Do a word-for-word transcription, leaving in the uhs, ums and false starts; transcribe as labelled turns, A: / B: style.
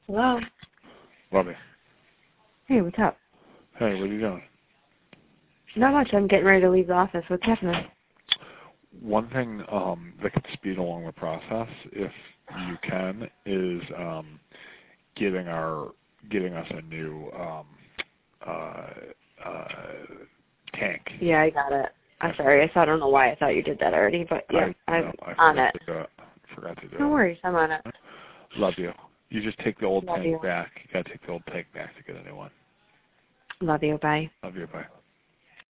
A: Hello?
B: Love me.
A: Hey, what's up?
B: Hey, what are you doing?
A: Not much. I'm getting ready to leave the office. What's happening?
B: One thing um, that could speed along the process, if you can, is um, getting our getting us a new um, uh, uh, tank.
A: Yeah, I got it. I'm sorry. I, thought, I don't know why I thought you did that already, but yeah,
B: I,
A: I'm
B: no, I
A: on
B: forgot
A: it.
B: to do it. Forgot to do
A: No
B: it.
A: worries. I'm on it.
B: Love you. You just take the old
A: Love
B: tank
A: you.
B: back. You gotta take the old tank back to get a new one.
A: Love you. Bye.
B: Love you. Bye.